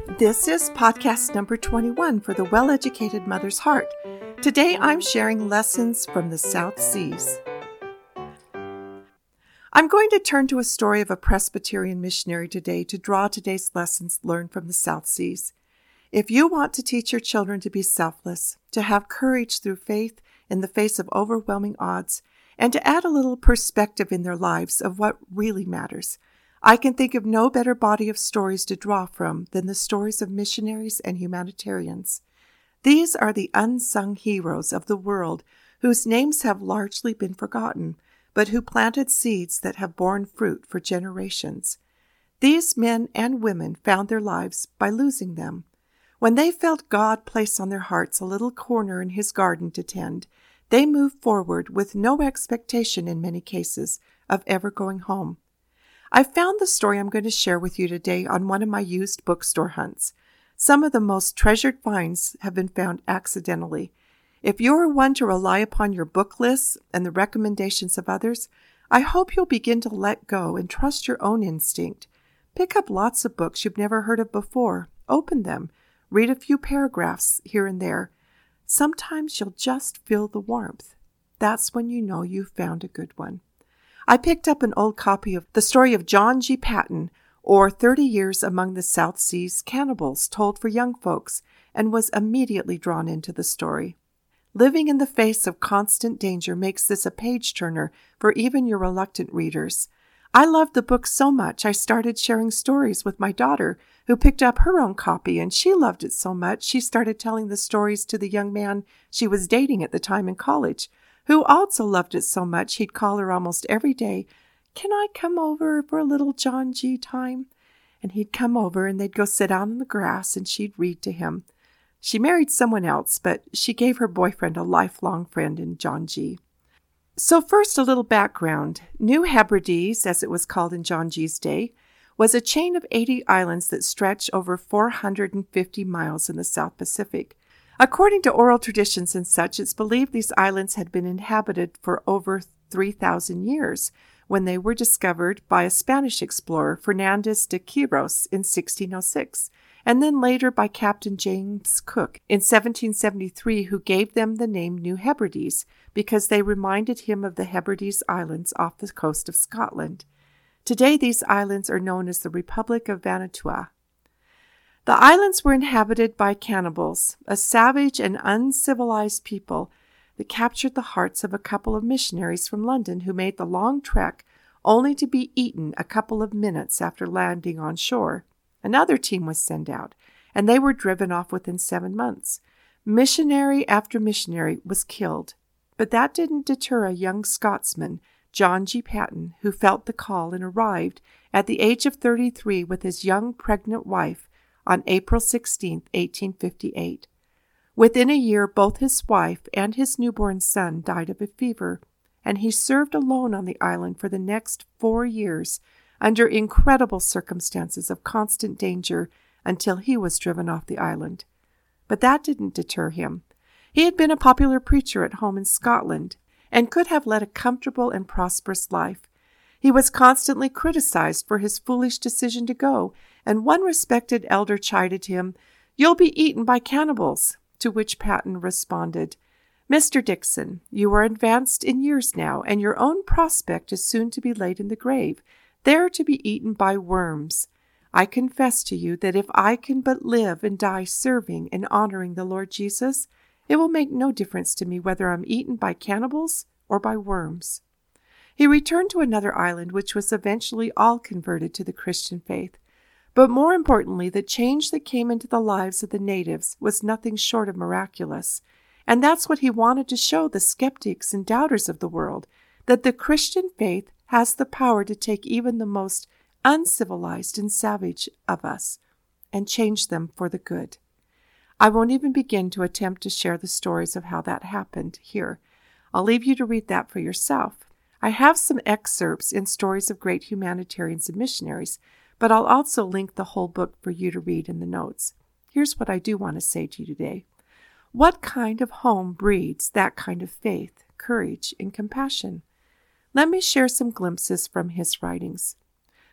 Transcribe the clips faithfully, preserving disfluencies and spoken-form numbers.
This is podcast number twenty-one for the Well-Educated Mother's Heart. Today I'm sharing lessons from the South Seas. I'm going to turn to a story of a Presbyterian missionary today to draw today's lessons learned from the South Seas. If you want to teach your children to be selfless, to have courage through faith in the face of overwhelming odds, and to add a little perspective in their lives of what really matters, I can think of no better body of stories to draw from than the stories of missionaries and humanitarians. These are the unsung heroes of the world whose names have largely been forgotten, but who planted seeds that have borne fruit for generations. These men and women found their lives by losing them. When they felt God place on their hearts a little corner in His garden to tend, they moved forward with no expectation in many cases of ever going home. I found the story I'm going to share with you today on one of my used bookstore hunts. Some of the most treasured finds have been found accidentally. If you are one to rely upon your book lists and the recommendations of others, I hope you'll begin to let go and trust your own instinct. Pick up lots of books you've never heard of before. Open them. Read a few paragraphs here and there. Sometimes you'll just feel the warmth. That's when you know you've found a good one. I picked up an old copy of The Story of John G. Paton, or thirty Years Among the South Seas Cannibals, told for young folks, and was immediately drawn into the story. Living in the face of constant danger makes this a page-turner for even your reluctant readers. I loved the book so much I started sharing stories with my daughter, who picked up her own copy, and she loved it so much she started telling the stories to the young man she was dating at the time in college, who also loved it so much he'd call her almost every day, "Can I come over for a little John G. time?" And he'd come over and they'd go sit out on the grass and she'd read to him. She married someone else, but she gave her boyfriend a lifelong friend in John G. So first, a little background. New Hebrides, as it was called in John G's day, was a chain of eighty islands that stretched over four hundred fifty miles in the South Pacific. According to oral traditions and such, it's believed these islands had been inhabited for over three thousand years when they were discovered by a Spanish explorer, Fernandez de Quiros, in sixteen oh six, and then later by Captain James Cook in seventeen seventy-three, who gave them the name New Hebrides because they reminded him of the Hebrides Islands off the coast of Scotland. Today, these islands are known as the Republic of Vanuatu. The islands were inhabited by cannibals, a savage and uncivilized people that captured the hearts of a couple of missionaries from London who made the long trek only to be eaten a couple of minutes after landing on shore. Another team was sent out, and they were driven off within seven months. Missionary after missionary was killed, but that didn't deter a young Scotsman, John G. Paton, who felt the call and arrived at the age of thirty-three with his young pregnant wife on April sixteenth, eighteen fifty-eight. Within a year, both his wife and his newborn son died of a fever, and he served alone on the island for the next four years under incredible circumstances of constant danger until he was driven off the island. But that didn't deter him. He had been a popular preacher at home in Scotland and could have led a comfortable and prosperous life. He was constantly criticized for his foolish decision to go, and one respected elder chided him, "You'll be eaten by cannibals," to which Paton responded, "Mister Dixon, you are advanced in years now, and your own prospect is soon to be laid in the grave, there to be eaten by worms. I confess to you that if I can but live and die serving and honoring the Lord Jesus, it will make no difference to me whether I'm eaten by cannibals or by worms." He returned to another island, which was eventually all converted to the Christian faith. But more importantly, the change that came into the lives of the natives was nothing short of miraculous. And that's what he wanted to show the skeptics and doubters of the world, that the Christian faith has the power to take even the most uncivilized and savage of us and change them for the good. I won't even begin to attempt to share the stories of how that happened here. I'll leave you to read that for yourself. I have some excerpts in Stories of Great Humanitarians and Missionaries, but I'll also link the whole book for you to read in the notes. Here's what I do want to say to you today. What kind of home breeds that kind of faith, courage, and compassion? Let me share some glimpses from his writings.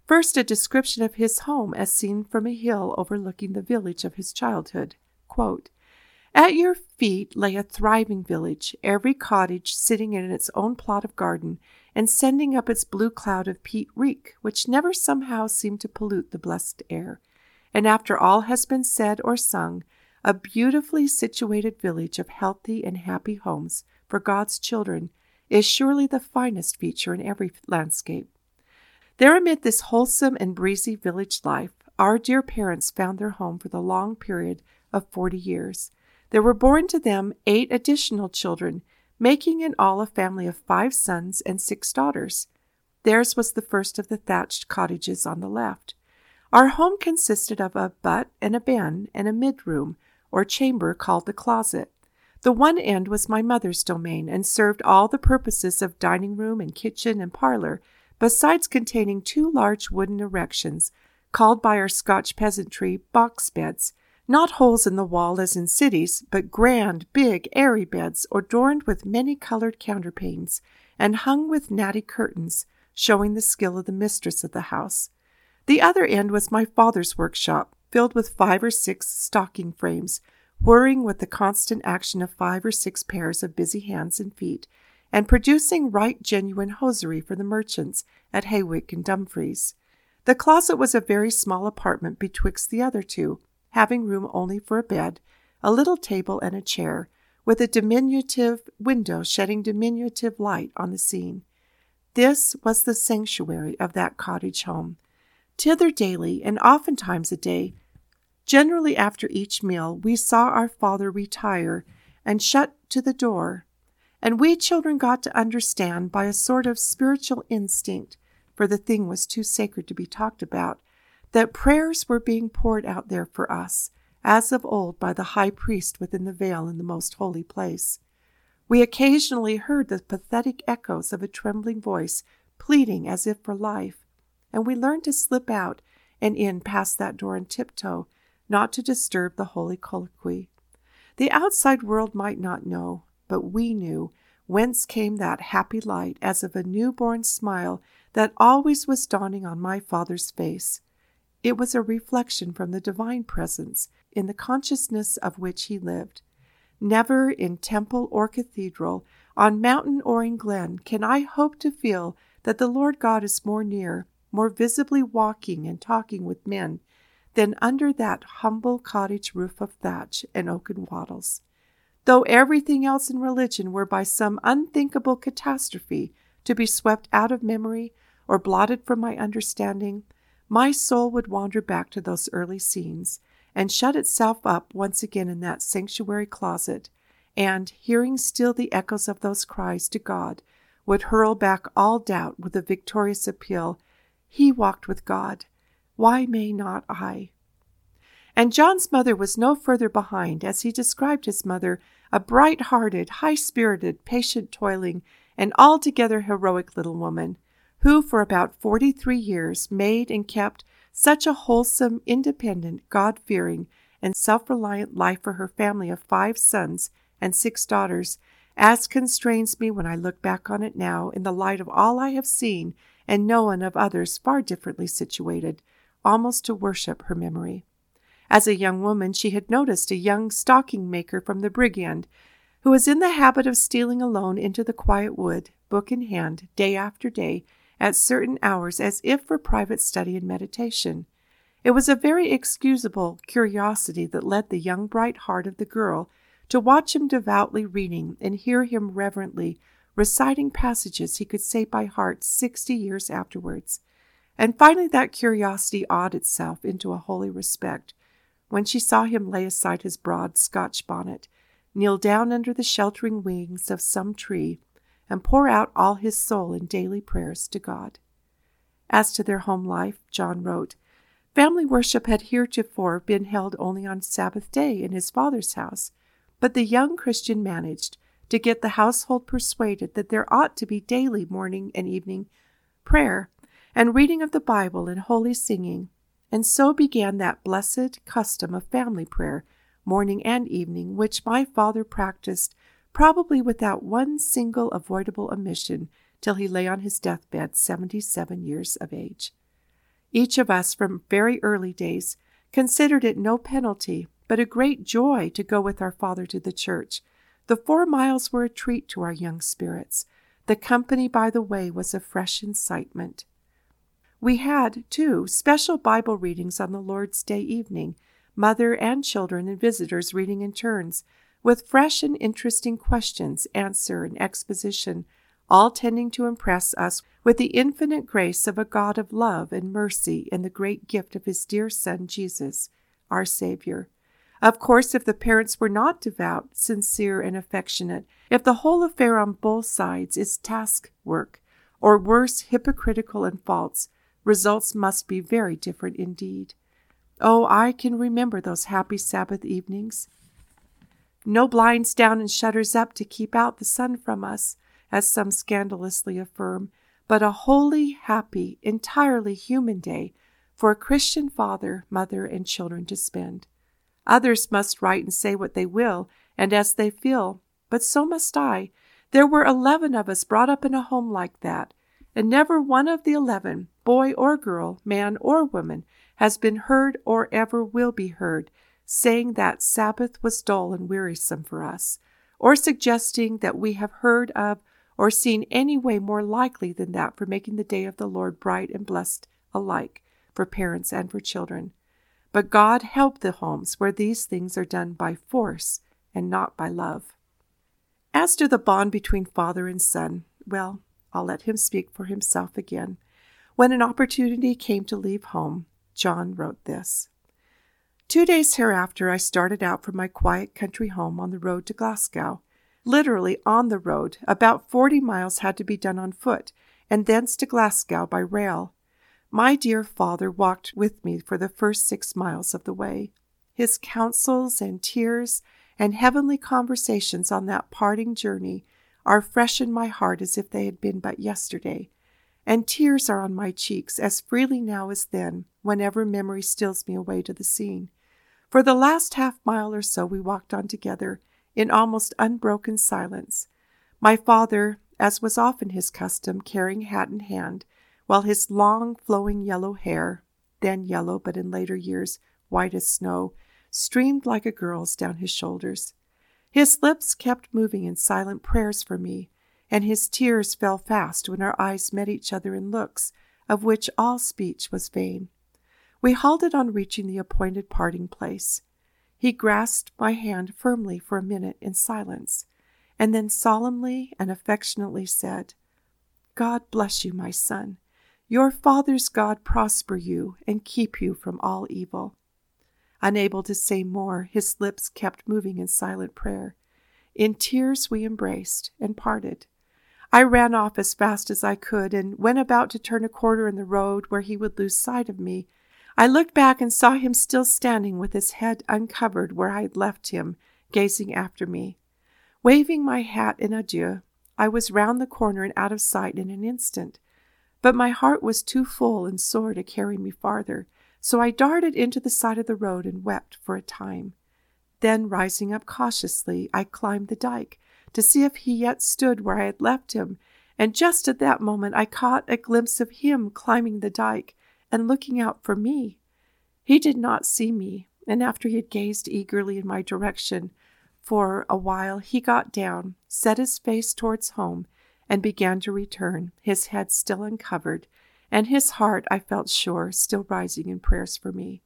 First, a description of his home as seen from a hill overlooking the village of his childhood. Quote, "At your feet lay a thriving village, every cottage sitting in its own plot of garden and sending up its blue cloud of peat reek, which never somehow seemed to pollute the blessed air. And after all has been said or sung, a beautifully situated village of healthy and happy homes for God's children is surely the finest feature in every landscape." There amid this wholesome and breezy village life, our dear parents found their home for the long period of forty years. There were born to them eight additional children, making in all a family of five sons and six daughters. Theirs was the first of the thatched cottages on the left. Our home consisted of a butt and a ben and a mid-room, or chamber called the closet. The one end was my mother's domain and served all the purposes of dining room and kitchen and parlor, besides containing two large wooden erections, called by our Scotch peasantry box beds, not holes in the wall as in cities, but grand, big, airy beds adorned with many-colored counterpanes and hung with natty curtains, showing the skill of the mistress of the house. The other end was my father's workshop, filled with five or six stocking frames, whirring with the constant action of five or six pairs of busy hands and feet, and producing right genuine hosiery for the merchants at Hawick and Dumfries. The closet was a very small apartment betwixt the other two, having room only for a bed, a little table and a chair, with a diminutive window shedding diminutive light on the scene. This was the sanctuary of that cottage home. Thither daily, and oftentimes a day, generally after each meal, we saw our father retire and shut to the door, and we children got to understand by a sort of spiritual instinct, for the thing was too sacred to be talked about, that prayers were being poured out there for us, as of old by the high priest within the veil in the most holy place. We occasionally heard the pathetic echoes of a trembling voice pleading as if for life, and we learned to slip out and in past that door on tiptoe, not to disturb the holy colloquy. The outside world might not know, but we knew whence came that happy light as of a newborn smile that always was dawning on my father's face. It was a reflection from the divine presence in the consciousness of which he lived. Never in temple or cathedral, on mountain or in glen, can I hope to feel that the Lord God is more near, more visibly walking and talking with men, than under that humble cottage roof of thatch and oaken wattles. Though everything else in religion were by some unthinkable catastrophe to be swept out of memory or blotted from my understanding, my soul would wander back to those early scenes and shut itself up once again in that sanctuary closet, and, hearing still the echoes of those cries to God, would hurl back all doubt with the victorious appeal, "He walked with God. Why may not I?" And John's mother was no further behind, as he described his mother, a bright-hearted, high-spirited, patient, toiling, and altogether heroic little woman, who for about forty-three years made and kept such a wholesome, independent, God-fearing, and self-reliant life for her family of five sons and six daughters, as constrains me when I look back on it now in the light of all I have seen and known of others far differently situated, almost to worship her memory. As a young woman, she had noticed a young stocking-maker from the Brig End, who was in the habit of stealing alone into the quiet wood, book in hand, day after day, at certain hours, as if for private study and meditation. It was a very excusable curiosity that led the young bright heart of the girl to watch him devoutly reading and hear him reverently reciting passages he could say by heart sixty years afterwards. And finally that curiosity awed itself into a holy respect when she saw him lay aside his broad Scotch bonnet, kneel down under the sheltering wings of some tree, and pour out all his soul in daily prayers to God. As to their home life, John wrote, family worship had heretofore been held only on Sabbath day in his father's house, but the young Christian managed to get the household persuaded that there ought to be daily morning and evening prayer and reading of the Bible and holy singing, and so began that blessed custom of family prayer, morning and evening, which my father practiced probably without one single avoidable omission till he lay on his deathbed seventy-seven years of age. Each of us from very early days considered it no penalty, but a great joy to go with our father to the church. The four miles were a treat to our young spirits. The company by the way was a fresh incitement. We had, too, special Bible readings on the Lord's Day evening, mother and children and visitors reading in turns, with fresh and interesting questions, answer, and exposition, all tending to impress us with the infinite grace of a God of love and mercy and the great gift of his dear Son, Jesus, our Savior. Of course, if the parents were not devout, sincere, and affectionate, if the whole affair on both sides is task work, or worse, hypocritical and false, results must be very different indeed. Oh, I can remember those happy Sabbath evenings. No blinds down and shutters up to keep out the sun from us, as some scandalously affirm, but a wholly happy, entirely human day for a Christian father, mother, and children to spend. Others must write and say what they will, and as they feel, but so must I. There were eleven of us brought up in a home like that, and never one of the eleven, boy or girl, man or woman, has been heard or ever will be heard, saying that Sabbath was dull and wearisome for us, or suggesting that we have heard of or seen any way more likely than that for making the day of the Lord bright and blessed alike for parents and for children. But God help the homes where these things are done by force and not by love. As to the bond between father and son, well, I'll let him speak for himself again. When an opportunity came to leave home, John wrote this. Two days hereafter I started out from my quiet country home on the road to Glasgow. Literally on the road, about forty miles had to be done on foot, and thence to Glasgow by rail. My dear father walked with me for the first six miles of the way. His counsels and tears and heavenly conversations on that parting journey are fresh in my heart as if they had been but yesterday, and tears are on my cheeks as freely now as then, whenever memory steals me away to the scene. For the last half mile or so we walked on together, in almost unbroken silence, my father, as was often his custom, carrying hat in hand, while his long flowing yellow hair, then yellow but in later years white as snow, streamed like a girl's down his shoulders. His lips kept moving in silent prayers for me, and his tears fell fast when our eyes met each other in looks of which all speech was vain. We halted on reaching the appointed parting place. He grasped my hand firmly for a minute in silence, and then solemnly and affectionately said, God bless you, my son. Your father's God prosper you and keep you from all evil. Unable to say more, his lips kept moving in silent prayer. In tears we embraced and parted. I ran off as fast as I could, and when about to turn a corner in the road where he would lose sight of me, I looked back and saw him still standing with his head uncovered where I had left him, gazing after me. Waving my hat in adieu, I was round the corner and out of sight in an instant. But my heart was too full and sore to carry me farther, so I darted into the side of the road and wept for a time. Then, rising up cautiously, I climbed the dike to see if he yet stood where I had left him, and just at that moment I caught a glimpse of him climbing the dike and looking out for me. He did not see me, and after he had gazed eagerly in my direction for a while, he got down, set his face towards home, and began to return, his head still uncovered, and his heart, I felt sure, still rising in prayers for me.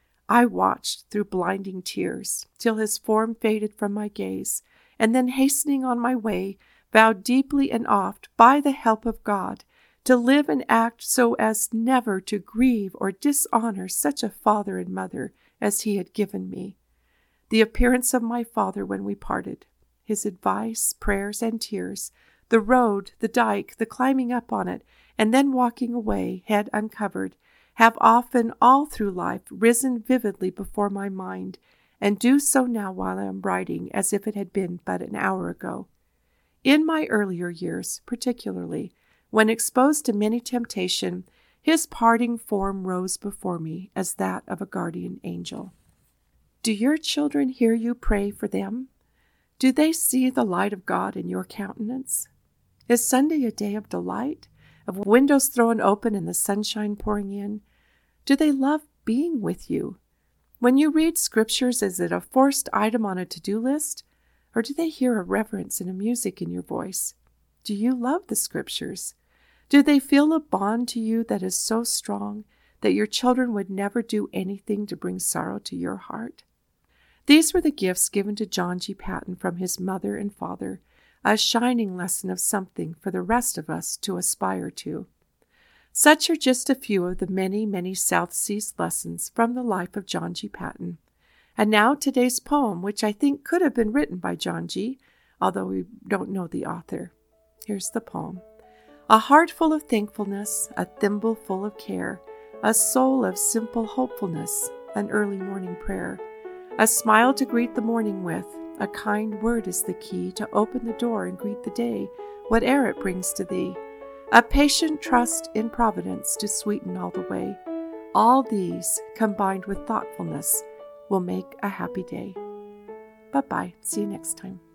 I watched through blinding tears till his form faded from my gaze, and then hastening on my way, vowed deeply and oft, by the help of God, to live and act so as never to grieve or dishonor such a father and mother as he had given me. The appearance of my father when we parted, his advice, prayers, and tears, the road, the dike, the climbing up on it, and then walking away, head uncovered, have often all through life risen vividly before my mind, and do so now while I am writing as if it had been but an hour ago. In my earlier years, particularly, when exposed to many temptation, his parting form rose before me as that of a guardian angel. Do your children hear you pray for them? Do they see the light of God in your countenance? Is Sunday a day of delight, of windows thrown open and the sunshine pouring in, Do they love being with you? When you read scriptures, is it a forced item on a to-do list? Or do they hear a reverence and a music in your voice? Do you love the scriptures? Do they feel a bond to you that is so strong that your children would never do anything to bring sorrow to your heart? These were the gifts given to John G. Paton from his mother and father, a shining lesson of something for the rest of us to aspire to. Such are just a few of the many, many South Seas lessons from the life of John G. Paton. And now today's poem, which I think could have been written by John G., although we don't know the author. Here's the poem. A heart full of thankfulness, a thimble full of care, a soul of simple hopefulness, an early morning prayer, a smile to greet the morning with, a kind word is the key to open the door and greet the day, whate'er it brings to thee, a patient trust in providence to sweeten all the way. All these, combined with thoughtfulness, will make a happy day. Bye-bye. See you next time.